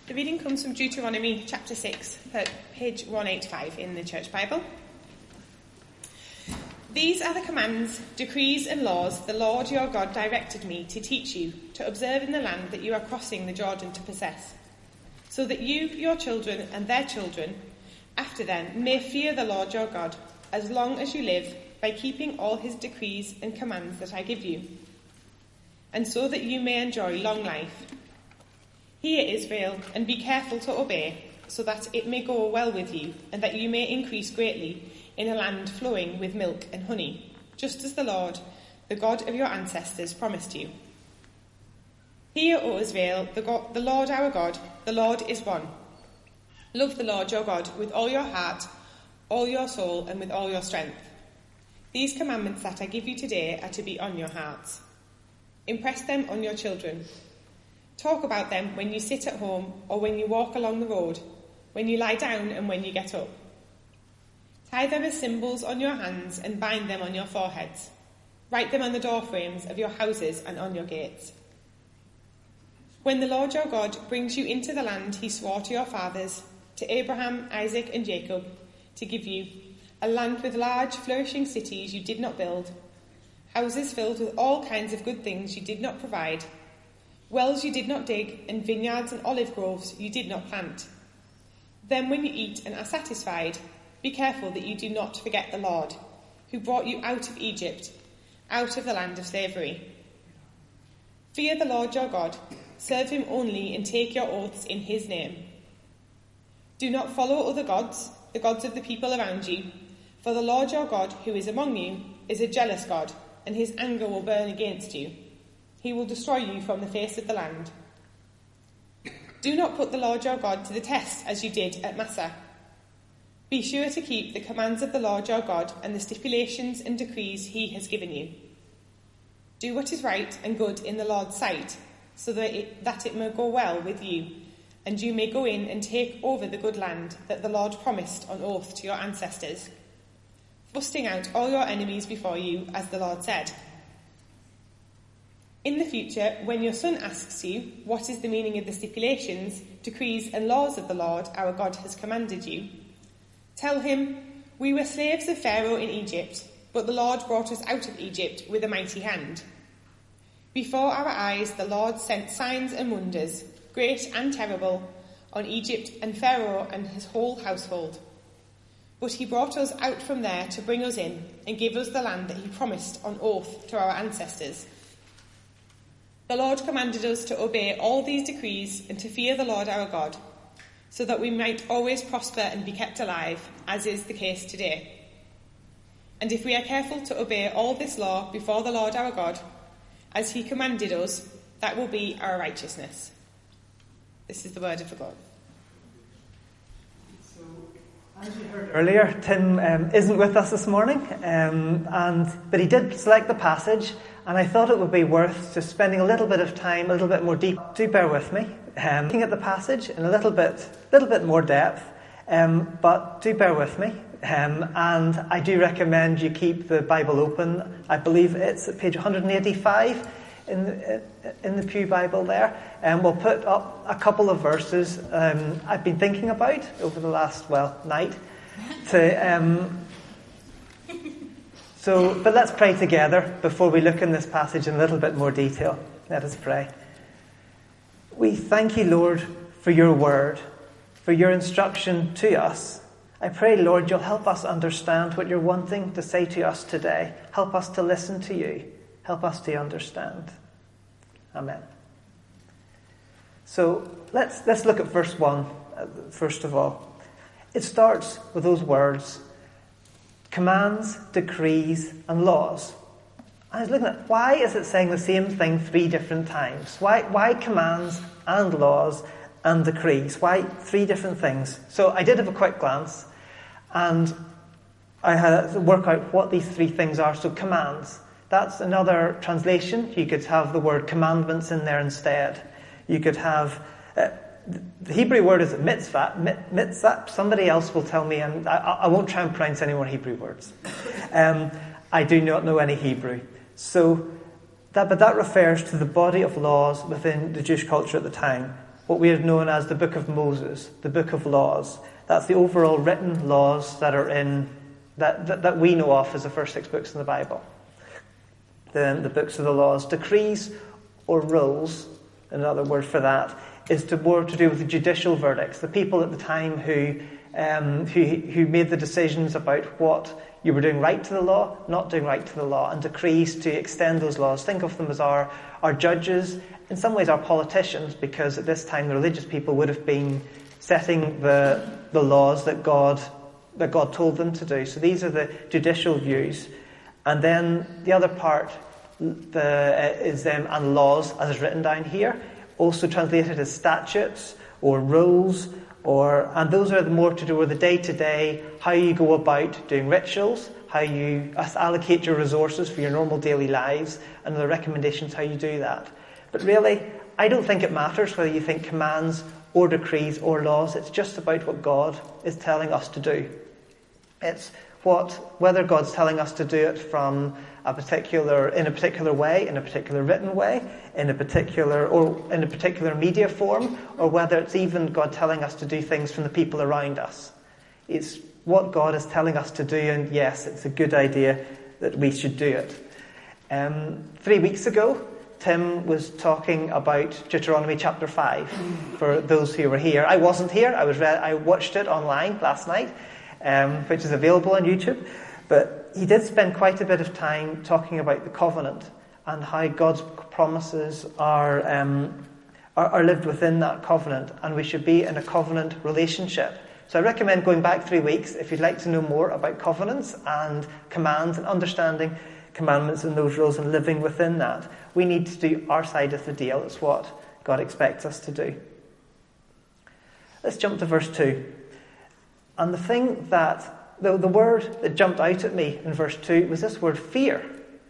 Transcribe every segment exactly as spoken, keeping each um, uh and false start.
The reading comes from Deuteronomy chapter six, page one eighty-five in the Church Bible. These are the commands, decrees and laws the Lord your God directed me to teach you, to observe in the land that you are crossing the Jordan to possess, so that you, your children and their children, after them, may fear the Lord your God, as long as you live, by keeping all his decrees and commands that I give you, and so that you may enjoy long life. Hear, Israel, and be careful to obey, so that it may go well with you, and that you may increase greatly in a land flowing with milk and honey, just as the Lord, the God of your ancestors, promised you. Hear, O Israel, the, God, the Lord our God, the Lord is one. Love the Lord your God with all your heart, all your soul, and with all your strength. These commandments that I give you today are to be on your hearts. Impress them on your children. Talk about them when you sit at home or when you walk along the road, when you lie down and when you get up. Tie them as symbols on your hands and bind them on your foreheads. Write them on the doorframes of your houses and on your gates. When the Lord your God brings you into the land he swore to your fathers, to Abraham, Isaac and Jacob, to give you, a land with large flourishing cities you did not build, houses filled with all kinds of good things you did not provide, wells you did not dig, and vineyards and olive groves you did not plant. Then when you eat and are satisfied, be careful that you do not forget the Lord, who brought you out of Egypt, out of the land of slavery. Fear the Lord your God, serve him only, and take your oaths in his name. Do not follow other gods, the gods of the people around you, for the Lord your God, who is among you, is a jealous God, and his anger will burn against you. He will destroy you from the face of the land. Do not put the Lord your God to the test as you did at Massah. Be sure to keep the commands of the Lord your God and the stipulations and decrees he has given you. Do what is right and good in the Lord's sight, so that it, that it may go well with you, and you may go in and take over the good land that the Lord promised on oath to your ancestors, thrusting out all your enemies before you, as the Lord said. In the future, when your son asks you, what is the meaning of the stipulations, decrees and laws of the Lord our God has commanded you, tell him, we were slaves of Pharaoh in Egypt, but the Lord brought us out of Egypt with a mighty hand. Before our eyes the Lord sent signs and wonders, great and terrible, on Egypt and Pharaoh and his whole household. But he brought us out from there to bring us in and give us the land that he promised on oath to our ancestors. The Lord commanded us to obey all these decrees and to fear the Lord our God, so that we might always prosper and be kept alive, as is the case today. And if we are careful to obey all this law before the Lord our God, as he commanded us, that will be our righteousness. This is the word of the God. So, as you heard earlier, Tim um, isn't with us this morning, um, and but he did select the passage, and I thought it would be worth just spending a little bit of time, a little bit more deep. Do bear with me, um, looking at the passage in a little bit, little bit more depth, um, but do bear with me. Um, and I do recommend you keep the Bible open. I believe it's at page one eighty-five in the, in the Pew Bible there. And we'll put up a couple of verses um, I've been thinking about over the last, well, night. To, um, so, but let's pray together before we look in this passage in a little bit more detail. Let us pray. We thank you, Lord, for your word, for your instruction to us. I pray, Lord, you'll help us understand what you're wanting to say to us today. Help us to listen to you. Help us to understand. Amen. So let's let's look at verse one, uh, first of all. It starts with those words, commands, decrees, and laws. I was looking at, why is it saying the same thing three different times? Why, why commands and laws and decrees? Why three different things? So I did have a quick glance, and I had to work out what these three things are. So commands, that's another translation. You could have the word commandments in there instead. You could have, uh, the Hebrew word is mitzvah, mitzvah. Somebody else will tell me, and I, I won't try and pronounce any more Hebrew words. Um, I do not know any Hebrew. So, that, but that refers to the body of laws within the Jewish culture at the time. what we have known as the Book of Moses, the Book of Laws. That's the overall written laws that are in, that, that, that we know of as the first six books in the Bible. Then the books of the laws. Decrees or rules, another word for that, is to more to do with the judicial verdicts, the people at the time who, um, who, who made the decisions about what you were doing right to the law, not doing right to the law, and decrees to extend those laws. Think of them as our, our judges, in some ways our politicians, because at this time the religious people would have been setting the the laws that God that God told them to do. So these are the judicial views. And then the other part the, uh, is um, and laws, as is written down here, also translated as statutes or rules, or and those are the more to do with the day-to-day, how you go about doing rituals, how you allocate your resources for your normal daily lives, and the recommendations how you do that. But really, I don't think it matters whether you think commands or decrees or laws. It's just about what God is telling us to do. It's what whether God's telling us to do it from a particular in a particular way, in a particular written way, in a particular or in a particular media form, or whether it's even God telling us to do things from the people around us. It's what God is telling us to do, and yes, it's a good idea that we should do it. Um, three weeks ago, Tim was talking about Deuteronomy chapter five. For those who were here, I wasn't here. I was re- I watched it online last night, um, which is available on YouTube. But he did spend quite a bit of time talking about the covenant and how God's promises are um, are, are lived within that covenant, and we should be in a covenant relationship. So I recommend going back three weeks if you'd like to know more about covenants and commands and understanding commandments and those rules and living within that. We need to do our side of the deal. It's what God expects us to do. Let's jump to verse two. And the thing that, the, the word that jumped out at me in verse two was this word fear.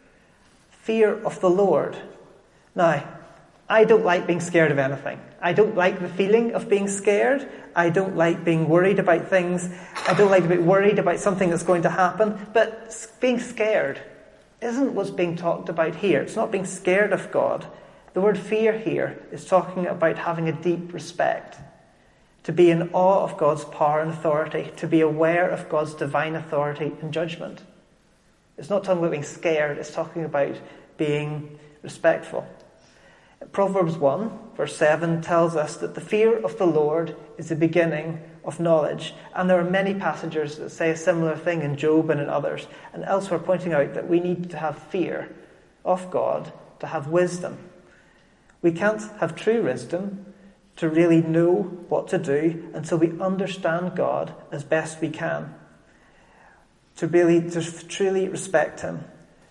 Fear of the Lord. Now, I don't like being scared of anything. I don't like the feeling of being scared. I don't like being worried about things. I don't like to be worried about something that's going to happen. But being scared isn't what's being talked about here. It's not being scared of God. The word fear here is talking about having a deep respect. To be in awe of God's power and authority. To be aware of God's divine authority and judgment. It's not talking about being scared. It's talking about being respectful. Proverbs one, verse seven, tells us that the fear of the Lord is the beginning of knowledge. And there are many passages that say a similar thing in Job and in others, and elsewhere pointing out that we need to have fear of God to have wisdom. We can't have true wisdom to really know what to do until we understand God as best we can. To really, to truly respect Him.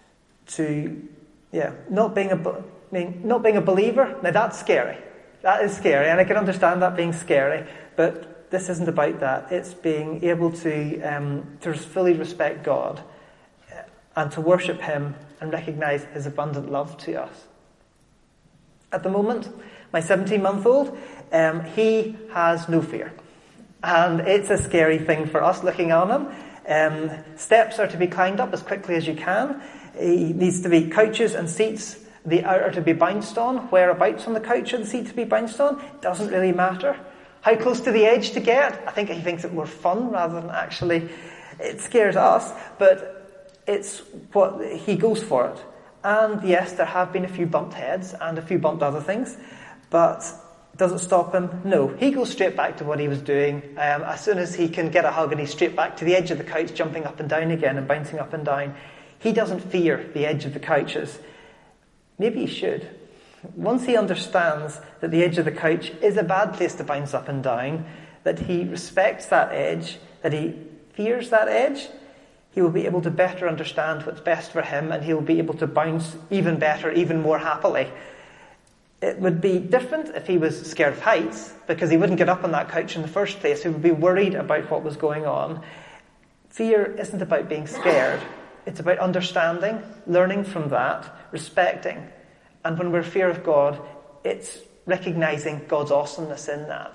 To, yeah, not being a... I mean, not being a believer, now that's scary. That is scary, and I can understand that being scary, but this isn't about that. It's being able to um, to fully respect God and to worship Him and recognise His abundant love to us. At the moment, my seventeen-month-old, um, he has no fear. And it's a scary thing for us looking on him. Um, steps are to be climbed up as quickly as you can. He needs to be couches and seats. They are to be bounced on. Whereabouts on the couch or the seat to be bounced on doesn't really matter. How close to the edge to get? I think he thinks it more fun rather than actually it scares us. But it's what he goes for it. And yes, there have been a few bumped heads and a few bumped other things, but does it stop him? No. He goes straight back to what he was doing. Um, as soon as he can get a hug, and he's straight back to the edge of the couch, jumping up and down again and bouncing up and down. He doesn't fear the edge of the couches. Maybe he should. Once he understands that the edge of the couch is a bad place to bounce up and down, that he respects that edge, that he fears that edge, he will be able to better understand what's best for him, and he will be able to bounce even better, even more happily. It would be different if he was scared of heights, because he wouldn't get up on that couch in the first place. He would be worried about what was going on. Fear isn't about being scared. It's about understanding, learning from that, respecting. And when we're fear of God, it's recognizing God's awesomeness in that.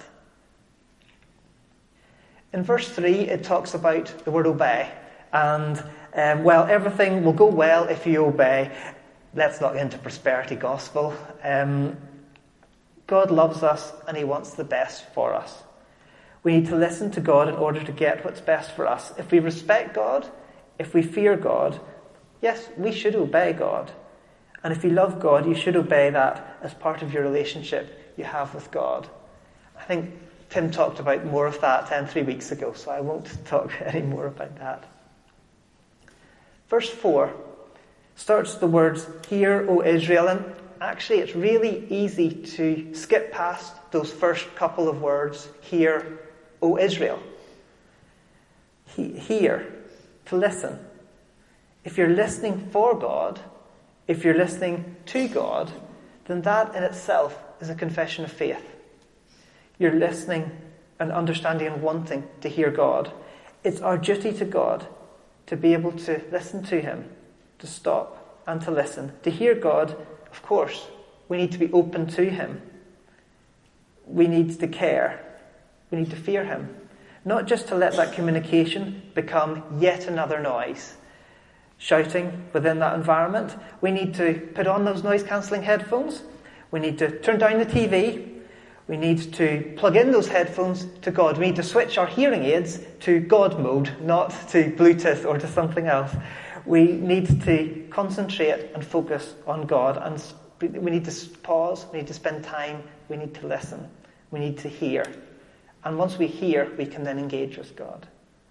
In verse three, it talks about the word obey. And, um, well, everything will go well if you obey. Let's not get into prosperity gospel. Um, God loves us and he wants the best for us. We need to listen to God in order to get what's best for us. If we respect God, if we fear God, yes, we should obey God. And if you love God, you should obey that as part of your relationship you have with God. I think Tim talked about more of that um, three weeks ago, so I won't talk any more about that. Verse four starts the words, "Hear, O Israel," and actually it's really easy to skip past those first couple of words, "Hear, O Israel." He, hear, to listen. If you're listening for God, if you're listening to God, then that in itself is a confession of faith. You're listening and understanding and wanting to hear God. It's our duty to God to be able to listen to him, to stop and to listen. To hear God, of course, we need to be open to him. We need to care. We need to fear him. Not just to let that communication become yet another noise. Shouting within that environment. We need to put on those noise-cancelling headphones. We need to turn down the T V. We need to plug in those headphones to God. We need to switch our hearing aids to God mode, not to Bluetooth or to something else. We need to concentrate and focus on God. And we need to pause. We need to spend time. We need to listen. We need to hear. And once we hear, we can then engage with God.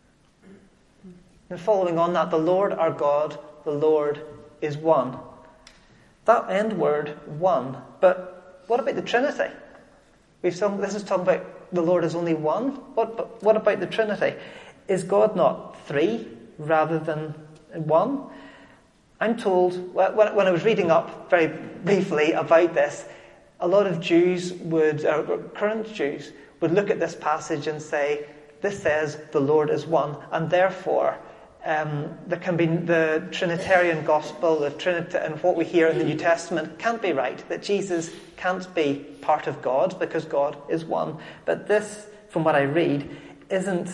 And following on that, the Lord our God, the Lord is one. That end word, one. But what about the Trinity? We've sung, this is talking about the Lord is only one. What, but what about the Trinity? Is God not three rather than one? I'm told, when I was reading up very briefly about this, a lot of Jews would, or current Jews, would look at this passage and say, this says the Lord is one, and therefore um, there can be the Trinitarian gospel, the Trinity, and what we hear in the New Testament can't be right, that Jesus can't be part of God because God is one. But this, from what I read, isn't,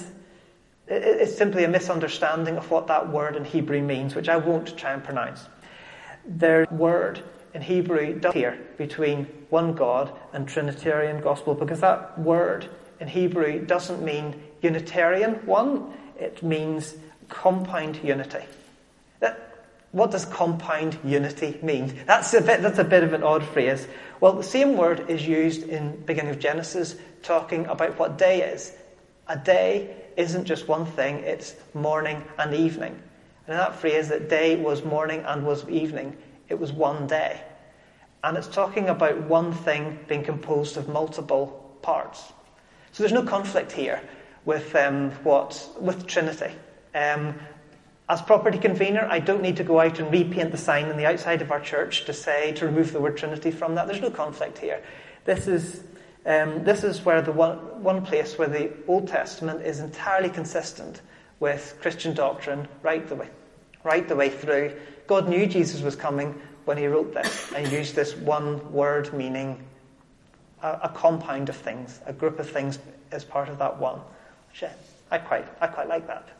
it's simply a misunderstanding of what that word in Hebrew means, which I won't try and pronounce. Their word in Hebrew does here between one God and Trinitarian gospel, because that word in Hebrew doesn't mean Unitarian one, it means compound unity. That, what does compound unity mean? That's a bit that's a bit of an odd phrase. Well, the same word is used in the beginning of Genesis, talking about what day is. A day isn't just one thing, it's morning and evening. And in that phrase, that day was morning and was evening, it was one day. And it's talking about one thing being composed of multiple parts. So there's no conflict here with um, what with Trinity. Um, as property convener, I don't need to go out and repaint the sign on the outside of our church to say, to remove the word Trinity from that. There's no conflict here. This is um, this is where the one, one place where the Old Testament is entirely consistent with Christian doctrine right the way, right the way through. God knew Jesus was coming when he wrote this and used this one word meaning a, a compound of things, a group of things as part of that one. Which I quite, I quite like that.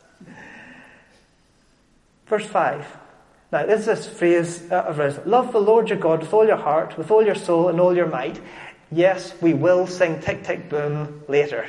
Verse five. Now, this is this phrase of love the Lord your God with all your heart, with all your soul, and all your might. Yes, we will sing Tick, Tick, Boom later.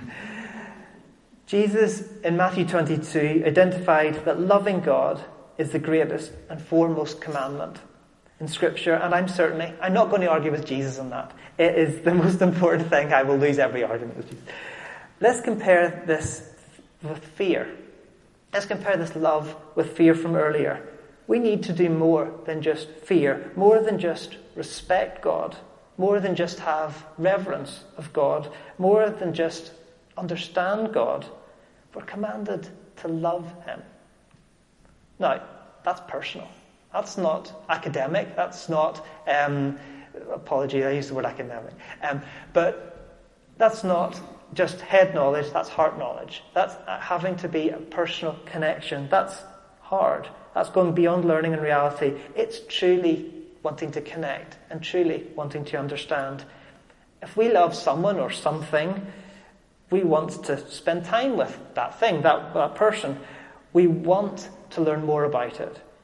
Jesus, in Matthew twenty-two, identified that loving God is the greatest and foremost commandment in Scripture, and I'm certainly, I'm not going to argue with Jesus on that. It is the most important thing. I will lose every argument with Jesus. Let's compare this with fear. Let's compare this love with fear from earlier. We need to do more than just fear, more than just respect God, more than just have reverence of God, more than just understand God. We're commanded to love him. Now, that's personal. That's not academic. That's not, um, apology, I used the word academic. Um, but that's not just head knowledge, that's heart knowledge. That's having to be a personal connection. That's hard. That's going beyond learning and reality. It's truly wanting to connect and truly wanting to understand. If we love someone or something, we want to spend time with that thing, that, that person. We want to learn more about it.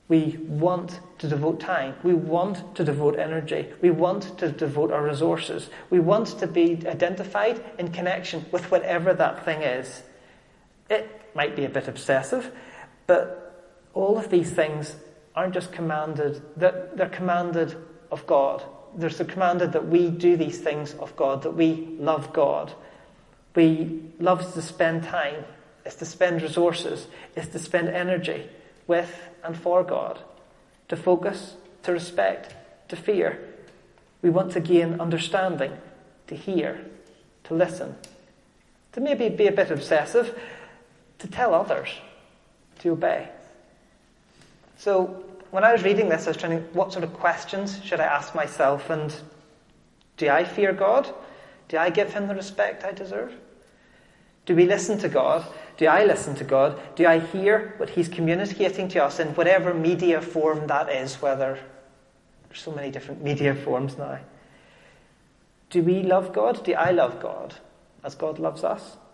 We want to devote time. We want to devote energy. We want to devote our resources. We want to be identified in connection with whatever that thing is. It might be a bit obsessive, but all of these things aren't just commanded, they're, they're commanded of God. There's a commanded that we do these things of God, that we love God. We love to spend time. It's to spend resources. It's to spend energy with and for God. To focus, to respect, to fear. We want to gain understanding, to hear, to listen. To maybe be a bit obsessive, to tell others, to obey. So when I was reading this, I was trying to, what sort of questions should I ask myself? And do I fear God? Do I give him the respect I deserve? Do we listen to God? Do I listen to God? Do I hear what he's communicating to us in whatever media form that is, whether there's so many different media forms now? Do we love God? Do I love God as God loves us?